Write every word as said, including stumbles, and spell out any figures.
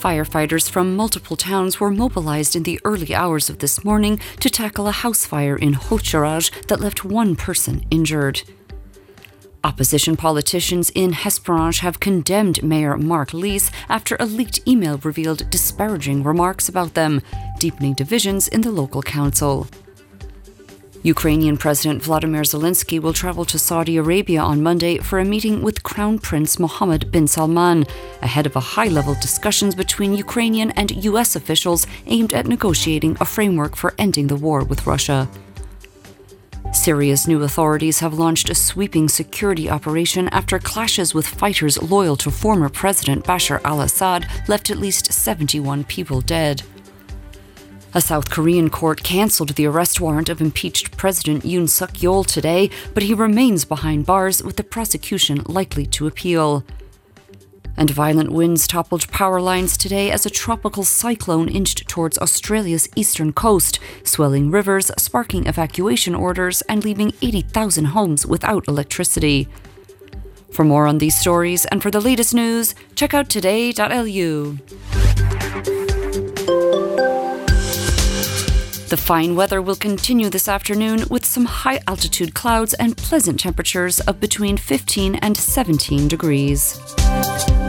Firefighters from multiple towns were mobilized in the early hours of this morning to tackle a house fire in Hócsarád that left one person injured. Opposition politicians in Hesperange have condemned Mayor Mark Lees after a leaked email revealed disparaging remarks about them, deepening divisions in the local council. Ukrainian President Vladimir Zelensky will travel to Saudi Arabia on Monday for a meeting with Crown Prince Mohammed bin Salman, ahead of a high-level discussions between Ukrainian and U S officials aimed at negotiating a framework for ending the war with Russia. Syria's new authorities have launched a sweeping security operation after clashes with fighters loyal to former President Bashar al-Assad left at least seventy-one people dead. A South Korean court cancelled the arrest warrant of impeached President Yoon Suk-yeol today, but he remains behind bars with the prosecution likely to appeal. And violent winds toppled power lines today as a tropical cyclone inched towards Australia's eastern coast, swelling rivers, sparking evacuation orders and leaving eighty thousand homes without electricity. For more on these stories and for the latest news, check out today dot L U. The fine weather will continue this afternoon with some high-altitude clouds and pleasant temperatures of between fifteen and seventeen degrees.